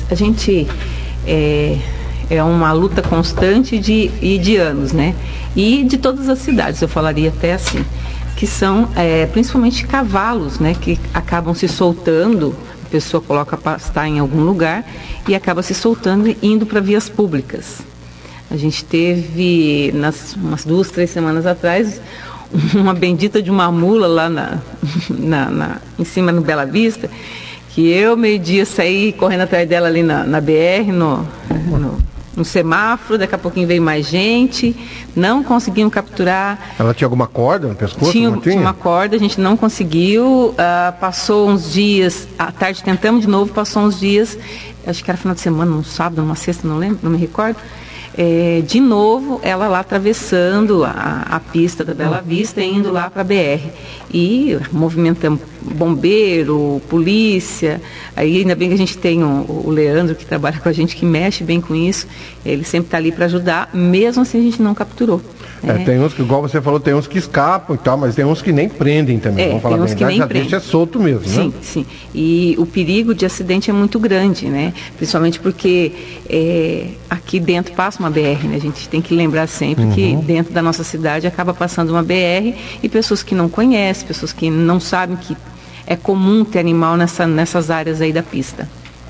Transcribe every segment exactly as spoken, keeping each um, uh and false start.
a gente é, é uma luta constante de, e de anos, né? E de todas as cidades, eu falaria até assim, que são é, principalmente cavalos, né? Que acabam se soltando, a pessoa coloca pastar em algum lugar e acaba se soltando e indo para vias públicas. A gente teve, nas, umas duas, três semanas atrás, uma bendita de uma mula lá na, na, na, em cima no Bela Vista, que eu meio-dia saí correndo atrás dela ali na, na B R, no, no, no semáforo, daqui a pouquinho veio mais gente, não conseguiam capturar. Ela tinha alguma corda no pescoço? Tinha, tinha uma corda, a gente não conseguiu, uh, passou uns dias, à tarde tentamos de novo, passou uns dias, acho que era final de semana, num sábado, numa sexta, não lembro, não me recordo. É, de novo, ela lá atravessando a, a pista da Bela Vista e indo lá para a B R. E movimentamos bombeiro, polícia. Aí ainda bem que a gente tem o, o Leandro, que trabalha com a gente, que mexe bem com isso. Ele sempre está ali para ajudar, mesmo assim a gente não capturou. É, é. Tem uns que, igual você falou, tem uns que escapam e tal, mas tem uns que nem prendem também. É, Vamos falar tem uns bem, que nem já prendem. deixa solto mesmo, sim, né? Sim, sim. E o perigo de acidente é muito grande, né? Principalmente porque é, aqui dentro passa uma B R, né? A gente tem que lembrar sempre uhum. que dentro da nossa cidade acaba passando uma B R e pessoas que não conhecem, pessoas que não sabem que é comum ter animal nessa, nessas áreas aí da pista.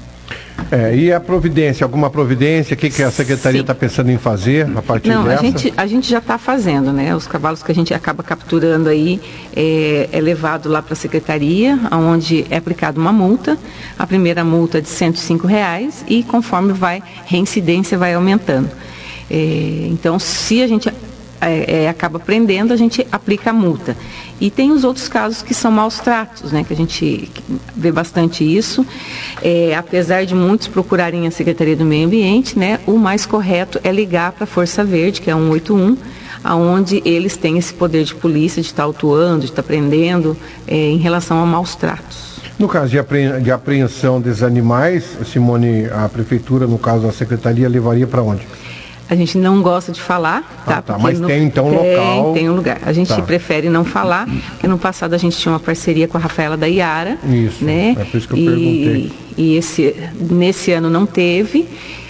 É, e a providência, alguma providência, o que, que a Secretaria está pensando em fazer a partir Não, dessa? a gente, a gente já está fazendo, né? Os cavalos que a gente acaba capturando aí é, é levado lá para a Secretaria, onde é aplicada uma multa, a primeira multa é de cento e cinco reais e conforme vai, reincidência vai aumentando. É, então, se a gente é, é, acaba prendendo, a gente aplica a multa. E tem os outros casos que são maus tratos, né, que a gente vê bastante isso. É, apesar de muitos procurarem a Secretaria do Meio Ambiente, né, o mais correto é ligar para a Força Verde, que é um oito um, onde eles têm esse poder de polícia, de estar autuando, de estar prendendo é, em relação a maus tratos. No caso de, apre... de apreensão desses animais, Simone, a Prefeitura, no caso da Secretaria, levaria para onde? A gente não gosta de falar, tá? Ah, tá. Mas no... tem então um tem, local... Tem um lugar. A gente tá. prefere não falar, porque no passado a gente tinha uma parceria com a Rafaela da Iara. Isso, né? É por isso que eu e, perguntei. E esse, nesse ano não teve.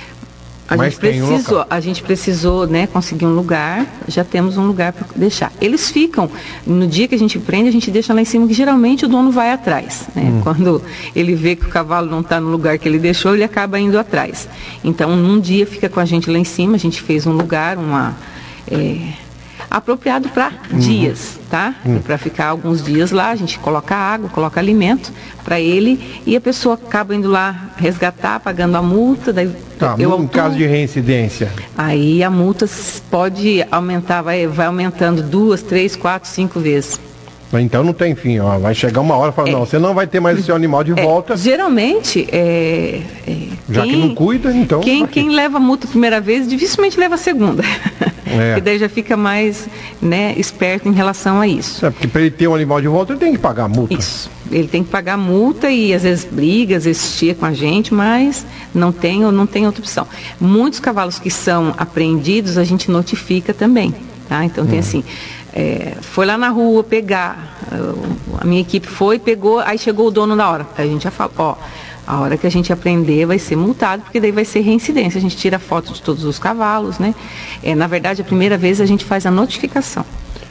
A Mas gente precisou, um a gente precisou, né, conseguir um lugar, já temos um lugar para deixar. Eles ficam, no dia que a gente prende, a gente deixa lá em cima, que geralmente o dono vai atrás. Né? Hum. Quando ele vê que o cavalo não está no lugar que ele deixou, ele acaba indo atrás. Então, num dia fica com a gente lá em cima, a gente fez um lugar, uma... É, apropriado para uhum. dias, tá? Uhum. Para ficar alguns dias lá, a gente coloca água, coloca alimento para ele e a pessoa acaba indo lá resgatar, pagando a multa. Daí tá, eu no autuo, caso de reincidência? Aí a multa pode aumentar, vai, vai aumentando duas, três, quatro, cinco vezes. Então não tem fim, ó. Vai chegar uma hora e falar, é, não, você não vai ter mais o seu animal de é, volta. Geralmente, é, é, já quem, que não cuida, então... Quem, quem leva a multa a primeira vez, dificilmente leva a segunda. É. Porque daí já fica mais, né, esperto em relação a isso. É, porque para ele ter um animal de volta, ele tem que pagar a multa. Isso. Ele tem que pagar a multa e às vezes briga, às vezes chia com a gente, mas não tem, não tem outra opção. Muitos cavalos que são apreendidos, a gente notifica também, tá? Então tem hum. assim... É, foi lá na rua pegar, a minha equipe foi, pegou, aí chegou o dono na hora. Aí a gente já fala, ó, a hora que a gente aprender vai ser multado, porque daí vai ser reincidência. A gente tira foto de todos os cavalos, né? É, na verdade, a primeira vez a gente faz a notificação.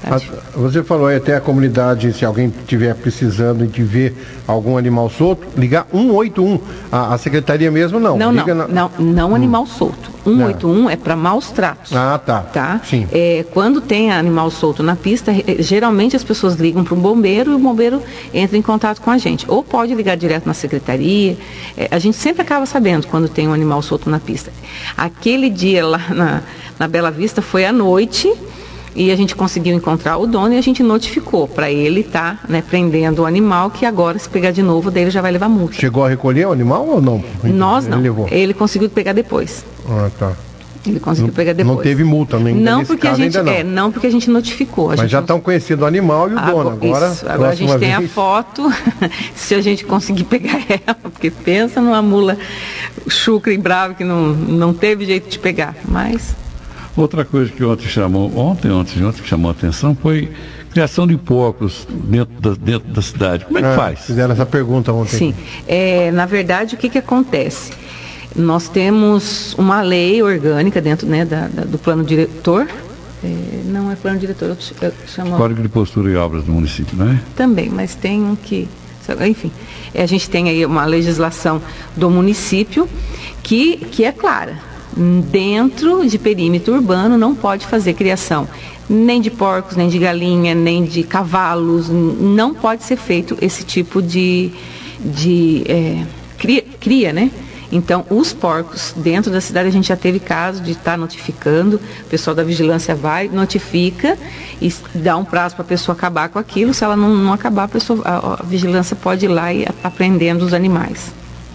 Você falou aí até a comunidade, se alguém estiver precisando de ver algum animal solto, ligar um oito um. A, a secretaria mesmo não? Não, Liga não, na... não, não animal hum. solto. um oito um é para maus tratos. Ah, tá. Tá? Sim. É, quando tem animal solto na pista, geralmente as pessoas ligam para um bombeiro e o bombeiro entra em contato com a gente. Ou pode ligar direto na secretaria. É, a gente sempre acaba sabendo quando tem um animal solto na pista. Aquele dia lá na, na Bela Vista foi à noite. E a gente conseguiu encontrar o dono e a gente notificou para ele estar, tá, né, prendendo o animal, que agora, se pegar de novo, daí ele já vai levar multa. Chegou a recolher o animal ou não? Nós não. Ele, levou. Ele conseguiu pegar depois. Ah, tá. Ele conseguiu não, pegar depois. Não teve multa, nem não porque a gente não. É, não porque a gente notificou. A Mas gente já estão conhecendo o animal e o ah, dono. Agora, isso. Agora a gente tem vez... a foto, se a gente conseguir pegar ela, porque pensa numa mula chucra e brava que não, não teve jeito de pegar, mas... Outra coisa que ontem chamou, ontem, ontem, ontem que chamou a atenção foi criação de porcos dentro da, dentro da cidade. Como é que ah, faz? Fizeram essa pergunta ontem. Sim. É, na verdade, o que, que acontece? Nós temos uma lei orgânica dentro, né, da, da, do plano diretor. É, não é plano diretor, eu, eu chamo... Código de Postura e Obras do município, não é? Também, mas tem um que... Enfim, a gente tem aí uma legislação do município que, que é clara. Dentro de perímetro urbano não pode fazer criação nem de porcos, nem de galinha, nem de cavalos. Não pode ser feito esse tipo de, de é, cria, cria, né? Então, os porcos dentro da cidade, a gente já teve caso de estar notificando, o pessoal da vigilância vai, notifica e dá um prazo para a pessoa acabar com aquilo. Se ela não, não acabar, a, pessoa, a, a vigilância pode ir lá e apreendendo os animais.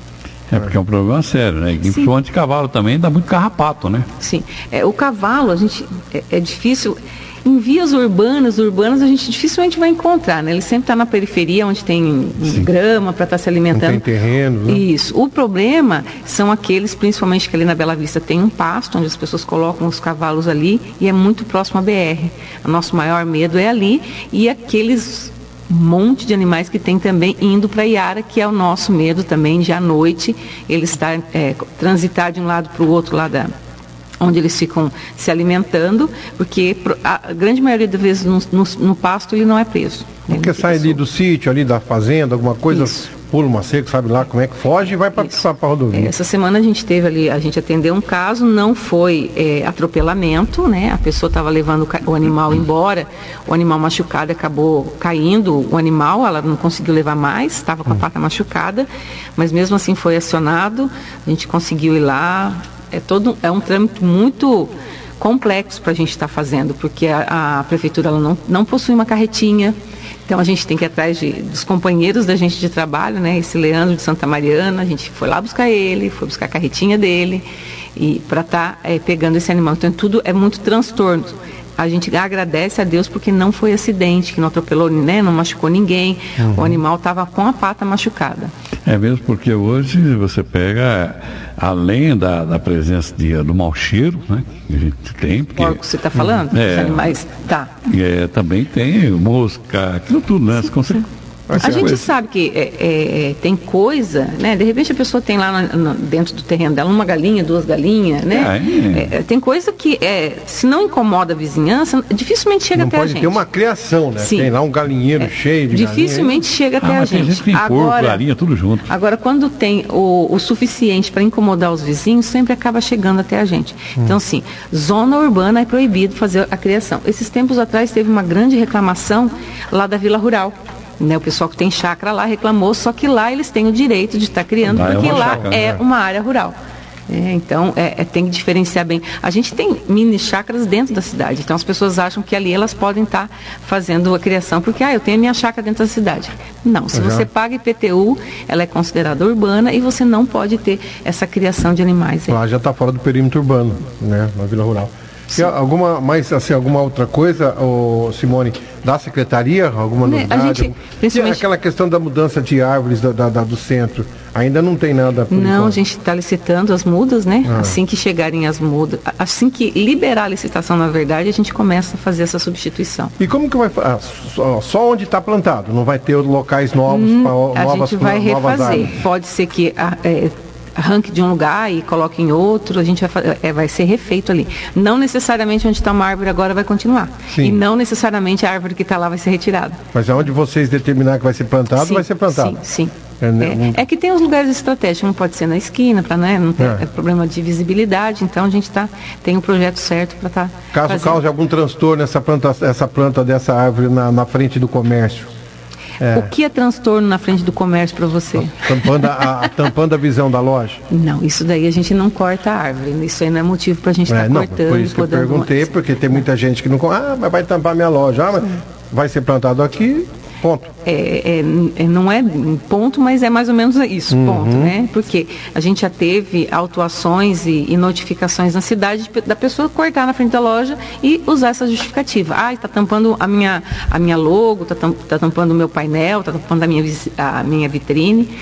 É porque é um problema sério, né? E principalmente cavalo também, dá muito carrapato, né? Sim. É, o cavalo, a gente, é, é difícil... Em vias urbanas, urbanas, a gente dificilmente vai encontrar, né? Ele sempre está na periferia, onde tem Sim. grama para estar tá se alimentando. Não tem terreno, né? Isso. O problema são aqueles, principalmente que ali na Bela Vista tem um pasto, onde as pessoas colocam os cavalos ali e é muito próximo à B R. O nosso maior medo é ali e aqueles monte de animais que tem também indo para Iara, que é o nosso medo também de à noite, ele estar, é, transitar de um lado para o outro lá da... onde eles ficam se alimentando, porque a grande maioria das vezes no, no, no pasto ele não é preso. Porque sai ali do sítio, ali da fazenda, alguma coisa, Isso. pula uma seca, sabe lá como é que foge e vai para a rodovia. Essa semana a gente teve ali, a gente atendeu um caso, não foi é, atropelamento, né? A pessoa estava levando o animal embora, o animal machucado acabou caindo, o animal, ela não conseguiu levar mais, estava com a pata machucada, mas mesmo assim foi acionado, a gente conseguiu ir lá. É, todo, é um trâmite muito complexo para a gente estar tá fazendo, porque a, a prefeitura ela não, não possui uma carretinha, então a gente tem que ir atrás de, dos companheiros da gente de trabalho, né? Esse Leandro de Santa Mariana, a gente foi lá buscar ele, foi buscar a carretinha dele, e para estar tá, é, pegando esse animal. Então tudo é muito transtorno. A gente agradece a Deus porque não foi acidente, que não atropelou, né? Não machucou ninguém, uhum. O animal estava com a pata machucada. É mesmo porque hoje você pega, além da, da presença de, do mau cheiro, né? Que a gente tem. Porque, porco, você está falando? É, os animais, tá. É, também tem mosca, aquilo tudo, né? Sim, sim. A gente coisa. sabe que é, é, tem coisa, né? De repente a pessoa tem lá no, no, dentro do terreno dela uma galinha, duas galinhas, né? É, é. É, tem coisa que, é, se não incomoda a vizinhança, dificilmente chega não até a gente. Pode ter uma criação, né? Sim. Tem lá um galinheiro é, cheio de dificilmente galinha. chega até ah, a gente. Tem gente que tem agora, porco, galinha, tudo junto. Agora, quando tem o, o suficiente para incomodar os vizinhos, sempre acaba chegando até a gente. Hum. Então, assim, zona urbana é proibido fazer a criação. Esses tempos atrás teve uma grande reclamação lá da Vila Rural. Né, o pessoal que tem chácara lá reclamou, só que lá eles têm o direito de estar criando, lá porque é lá chácara, é né? uma área rural. É, então, é, é, tem que diferenciar bem. A gente tem mini chácaras dentro da cidade, então as pessoas acham que ali elas podem estar fazendo a criação, porque ah, eu tenho a minha chácara dentro da cidade. Não, se você paga I P T U, ela é considerada urbana e você não pode ter essa criação de animais. Lá já está fora do perímetro urbano, né, na Vila Rural. E alguma mais assim, alguma outra coisa, oh, Simone, da secretaria, alguma né, novidade? A gente, principalmente... Aquela questão da mudança de árvores da, da, da, do centro, ainda não tem nada por Não, enquanto. A gente está licitando as mudas, né? Ah. Assim que chegarem as mudas, assim que liberar a licitação, na verdade, a gente começa a fazer essa substituição. E como que vai ah, só, só onde está plantado? Não vai ter locais novos hum, para a novas gente vai novas refazer. árvores? Pode ser que é, arranque de um lugar e coloque em outro, a gente vai, é, vai ser refeito ali. Não necessariamente onde está uma árvore agora vai continuar. Sim. E não necessariamente a árvore que está lá vai ser retirada. Mas aonde vocês determinar que vai ser plantado, sim, vai ser plantado? Sim, sim. É, né? é, é que tem os lugares estratégicos, não pode ser na esquina, para né, não ter é. É problema de visibilidade, então a gente tá, tem um projeto certo para estar. Tá Caso fazendo. cause algum transtorno essa planta, essa planta dessa árvore na, na frente do comércio. É. O que é transtorno na frente do comércio para você? Tampando a, a, tampando a visão da loja? Não, isso daí a gente não corta a árvore. Isso aí não é motivo para a gente estar é, tá cortando. Por isso que eu perguntei, mais. Porque tem muita gente que não... Ah, mas vai tampar minha loja. Ah, mas vai ser plantado aqui, ponto. É, é, não é ponto, mas é mais ou menos isso, uhum. ponto, né? Porque a gente já teve autuações e, e notificações na cidade de, da pessoa cortar na frente da loja e usar essa justificativa. Ah, está tampando a minha, a minha logo, está tam, tá tampando o meu painel, está tampando a minha, a minha vitrine.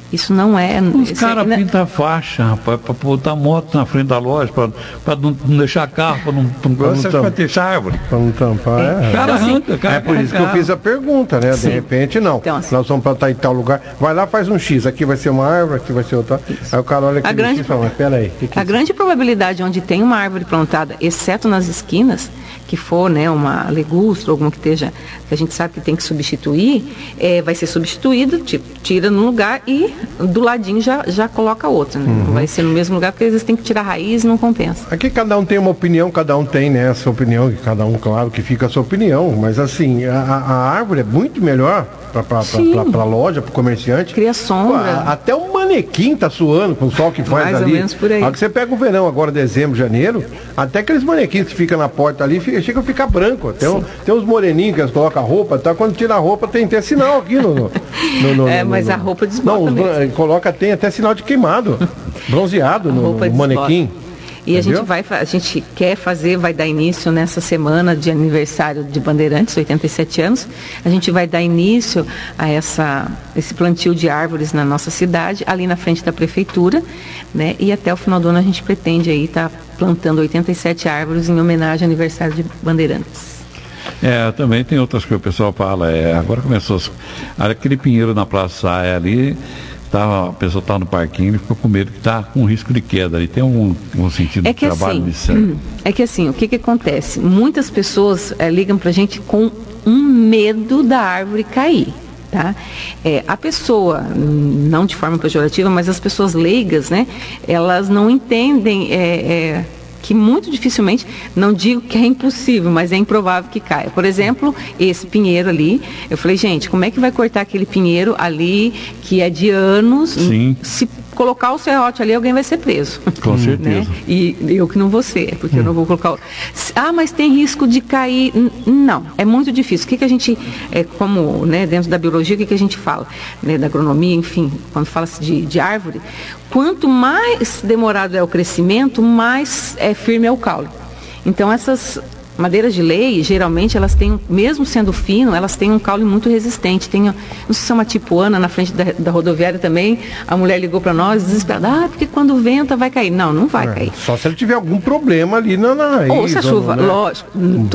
Isso não é... Os isso caras é, pintam a faixa, rapaz, para botar moto na frente da loja, para não, não deixar carro, para não, não, Pra não você tam- vai deixar árvore. Para não tampar, é. O cara Assim, arranca, o cara É por isso que eu arranca. fiz a pergunta, né? Sim. De repente, não. Então, assim- Nós vamos plantar em tal lugar. Vai lá, faz um X. Aqui vai ser uma árvore, aqui vai ser outra. Aí o cara olha aqui A grande- e fala, mas peraí. Que que A grande probabilidade onde tem uma árvore plantada, exceto nas esquinas, que for, né, uma legustra, alguma que esteja, que a gente sabe que tem que substituir, é, vai ser substituído, tipo, tira no lugar e do ladinho já, já coloca outra. Né? Não vai ser no mesmo lugar, porque às vezes tem que tirar a raiz e não compensa. Aqui cada um tem uma opinião, cada um tem, né, a sua opinião, e cada um, claro, que fica a sua opinião, mas assim, a, a árvore é muito melhor para Sim. a loja, para o comerciante. Cria Pô, sombra. a- até o manequim tá suando com o sol que faz Mais ou ali. menos por aí. A hora que você pega o verão agora, dezembro, janeiro, até aqueles manequins que ficam na porta ali, fica, chega a ficar branco. Tem, um, tem uns moreninhos que eles colocam a roupa, tá? Quando tira a roupa tem até sinal aqui no... no, no, no É, no- mas no- a roupa desbota Não, os mesmo. bran- coloca, tem até sinal de queimado, bronzeado A no, roupa no manequim. E a Entendeu? gente vai, fa- a gente quer fazer, vai dar início nessa semana de aniversário de Bandeirantes, oitenta e sete anos. A gente vai dar início a essa, esse plantio de árvores na nossa cidade, ali na frente da prefeitura, né? E até o final do ano a gente pretende aí estar plantando oitenta e sete árvores em homenagem ao aniversário de Bandeirantes. É, também tem outras coisas que o pessoal fala. É, agora começou. as- Aquele pinheiro na Praça Saia ali, tá, a pessoa está no parquinho e ficou com medo que está com risco de queda ali. Tem um, um sentido É de que trabalho assim, nisso. aí? é que assim, o que que acontece? Muitas pessoas eh, ligam pra gente com um medo da árvore cair, tá? É, a pessoa, hum, não de forma pejorativa, mas as pessoas leigas, né? Elas não entendem é, é, que muito dificilmente, não digo que é impossível, mas é improvável que caia. Por exemplo, esse pinheiro ali, eu falei, gente, como é que vai cortar aquele pinheiro ali, que é de anos? Sim. Se colocar o serrote ali, alguém vai ser preso. Com certeza. Né? E eu que não vou ser, porque eu não vou colocar. o- Ah, mas tem risco de cair. N- Não, é muito difícil. O que, que a gente, é, como né, dentro da biologia, o que, que a gente fala? Né, da agronomia, enfim, quando fala-se de, de árvore, quanto mais demorado é o crescimento, mais é, firme é o caule. Então, essas madeiras de lei, geralmente, elas têm, mesmo sendo fino, elas têm um caule muito resistente. Tem, não sei se é uma tipuana na frente da, da rodoviária também, a mulher ligou para nós, desesperada, ah, porque quando venta vai cair. Não, não vai É, cair. só se ele tiver algum problema ali na, na raiz. Ou se a chuva, né? lógico,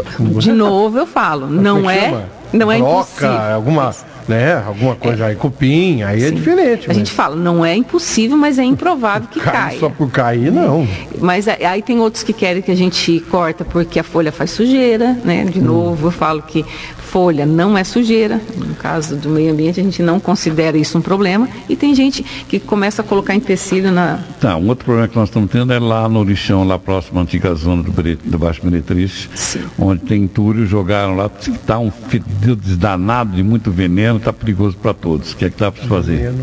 de novo eu falo, não Como que é, chama? não é Broca, impossível. alguma, né, alguma coisa aí, cupim, aí é Sim. diferente. A mas gente fala, não é impossível, mas é improvável que cai caia. só por cair, não. Mas a- aí tem outros que querem que a gente corta porque a folha faz sujeira, né? De novo, eu falo que folha não é sujeira. No caso do meio ambiente, a gente não considera isso um problema. E tem gente que começa a colocar empecilho na... Tá, um outro problema que nós estamos tendo é lá no lixão, lá próximo à antiga zona do, Bre- do Baixo Meretriz, onde tem entulho, jogaram lá, está um fedido desdanado de muito veneno, está perigoso para todos. O que é que dá para se fazer?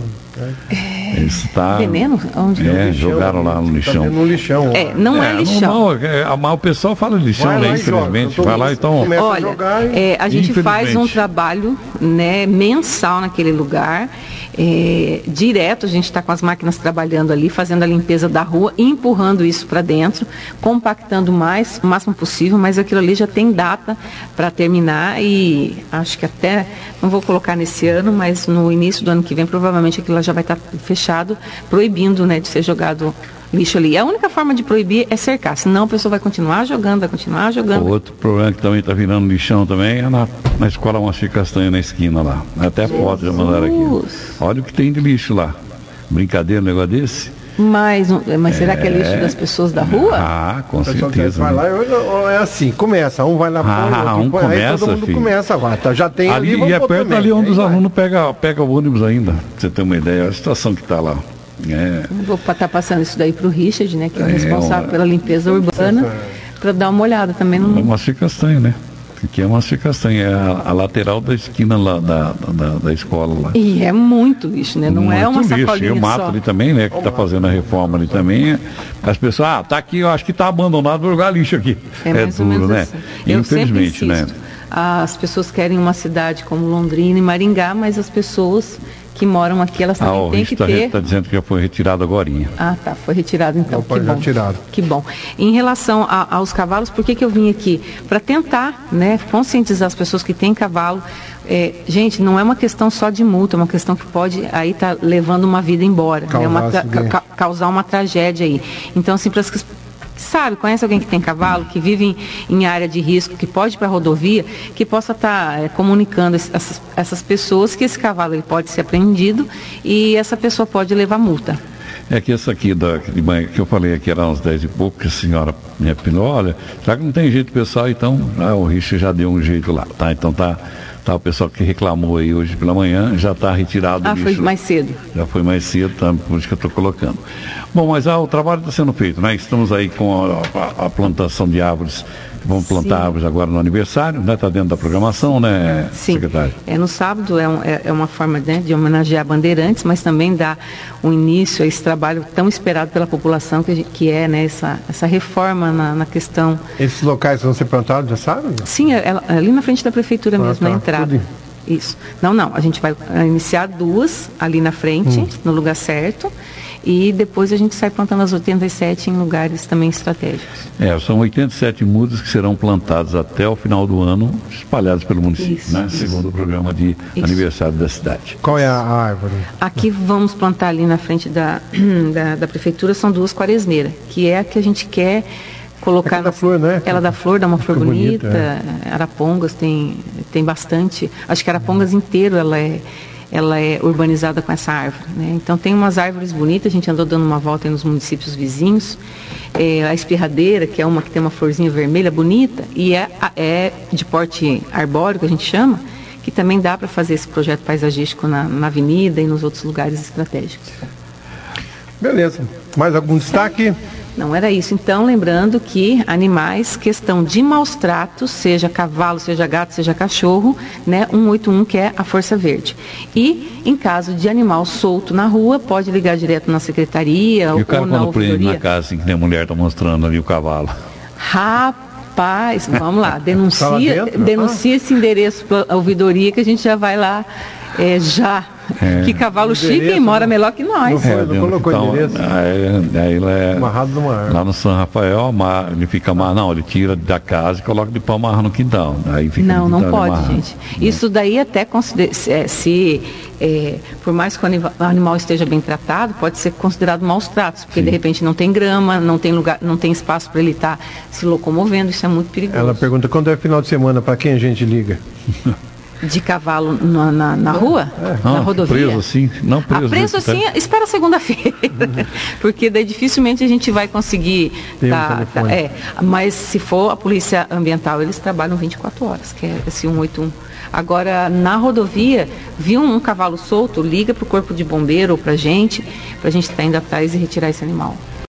Isso tá, Veneno? Onde? É, jogaram lá no Tá lixão. vendo no lixão. É, não é, lixão. Normal, é, a- mas o pessoal fala lixão, Vai né? lá e joga, Infelizmente. todo Vai lá, mundo então. começa a Olha, jogar e- é, a gente faz um Infelizmente. trabalho né, mensal naquele lugar. É, direto, a gente está com as máquinas trabalhando ali, fazendo a limpeza da rua, empurrando isso para dentro, compactando mais, o máximo possível, mas aquilo ali já tem data para terminar e acho que até, não vou colocar nesse ano, mas no início do ano que vem, provavelmente aquilo lá já vai estar fechado, proibindo né, de ser jogado lixo ali. A única forma de proibir é cercar, senão a pessoa vai continuar jogando, vai continuar jogando. Outro problema que também está virando lixão também é na, na escola Moacir Castanha, na esquina lá. Até foto já mandaram aqui. Olha o que tem de lixo lá. Brincadeira, um negócio desse? Mas, um- mas será que é lixo das pessoas da rua? Ah, com O pessoal certeza. vai né? lá, eu- eu- é assim, começa, um vai lá põe, Ah, outro um põe, aí começa, todo mundo filho. começa agora, tá, já tem ali, Ali, vamos e é pôr perto também. ali onde Aí os vai. alunos pegam pega o ônibus ainda. Pra você ter uma ideia, olha a situação que está lá. É. Vou estar passando isso daí para o Richard, né, que é o É, responsável uma- pela limpeza urbana, para dar uma olhada também. É No... Moacir Castanha, né? Aqui é Moacir Castanha, é a, a lateral da esquina lá da, da, da escola lá. E é muito lixo, né? Não é Muito uma lixo. sacolinha E o mato só. ali também, né? Que está fazendo a reforma ali também. As pessoas, ah, tá aqui, eu acho que está abandonado, vou jogar lixo aqui. É mais ou duro, menos né? assim. Eu sempre Infelizmente, né? insisto. As pessoas querem uma cidade como Londrina e Maringá, mas as pessoas que moram aqui, elas Ah, também o têm que está ter... tá dizendo que já foi retirado agorinha. Ah, tá, foi retirado então. Opa, que já bom. tirado. Que bom. Em relação a, aos cavalos, por que que eu vim aqui? Para tentar, né, conscientizar as pessoas que têm cavalo. É, gente, não é uma questão só de multa, é uma questão que pode aí estar tá levando uma vida embora, Causar, né, uma tra acidente. ca causar uma tragédia aí. Então, assim, para as que sabe, conhece alguém que tem cavalo, que vive em, em área de risco, que pode ir para a rodovia, que possa estar tá, é, comunicando essas, essas pessoas que esse cavalo ele pode ser apreendido e essa pessoa pode levar multa. É que essa aqui da, de manhã, que eu falei aqui era uns dez e pouco, que a senhora me apinou, olha, já que não tem jeito pessoal, então ah, o Richard já deu um jeito lá, tá? Então tá, tá o pessoal que reclamou aí hoje pela manhã, já está retirado Ah, o foi lixo. mais cedo. Já foi mais cedo, tá? Por isso que eu estou colocando. Bom, mas ah, o trabalho está sendo feito, né? Estamos aí com a, a, a plantação de árvores. Vamos plantar Sim. árvores agora no aniversário, né? Está dentro da programação, né, Sim. secretário? É, no sábado é, um, é, é uma forma, né, de homenagear Bandeirantes, mas também dá um início a esse trabalho tão esperado pela população, que, que é, né, essa, essa reforma na, na questão... Esses locais vão ser plantados, já sabe? Sim, é, é ali na frente da prefeitura Ah, mesmo, tá. na entrada. Tudo. Isso. Não, não, a gente vai iniciar duas ali na frente, Hum. no lugar certo, e depois a gente sai plantando as oitenta e sete em lugares também estratégicos. É, são oitenta e sete mudas que serão plantadas até o final do ano, espalhadas pelo município, Isso, né? isso. Segundo o programa de Isso. aniversário da cidade. Qual é a árvore? Aqui vamos plantar ali na frente da, da, da prefeitura, são duas quaresneiras, que é a que a gente quer colocar... Aquela da flor, né? Ela da flor, dá uma flor Fica bonita, bonita, Arapongas tem, tem bastante, acho que Arapongas inteiro ela é... ela é urbanizada com essa árvore, né? Então tem umas árvores bonitas, a gente andou dando uma volta aí nos municípios vizinhos, é, a espirradeira, que é uma que tem uma florzinha vermelha bonita, e é, é de porte arbóreo, que a gente chama, que também dá para fazer esse projeto paisagístico na, na avenida e nos outros lugares estratégicos. Beleza. Mais algum destaque? Não era isso. Então, lembrando que animais, questão de maus tratos, seja cavalo, seja gato, seja cachorro, né, cento e oitenta e um, que é a Força Verde. E, em caso de animal solto na rua, pode ligar direto na secretaria E o cara ou na quando prende ouvidoria. na casa, assim, que nem a mulher está mostrando ali o cavalo. Rapaz, vamos lá, Tá lá denuncia, dentro, denuncia esse endereço para a ouvidoria que a gente já vai lá é, já. É. Que cavalo chique Endereço, e mora né? melhor que nós. Não foi, não dentro- colocou endereço? Aí, aí ele é, Amarrado numa árvore. lá no São Rafael, amar- ele fica amarrado, não, ele tira da casa e coloca de pau amarrar no quintal. Aí fica Não, no não quintal pode, amarrado. gente. Isso daí até considera se, é, se é, por mais que o animal, o animal esteja bem tratado, pode ser considerado maus tratos, porque Sim. de repente não tem grama, não tem lugar, não tem espaço para ele estar se locomovendo, isso é muito perigoso. Ela pergunta quando é final de semana, para quem a gente liga? De cavalo na, na, na rua, na Ah, rodovia. preso assim? Não preso. Ah, preso desse assim, tempo. espera segunda-feira, porque daí dificilmente a gente vai conseguir. Tem um Tá, tá, telefone. é, mas se for a polícia ambiental, eles trabalham vinte e quatro horas, que é esse cento e oitenta e um. Agora, na rodovia, viu um cavalo solto, liga para o corpo de bombeiro ou para a gente, para a gente estar indo atrás e retirar esse animal.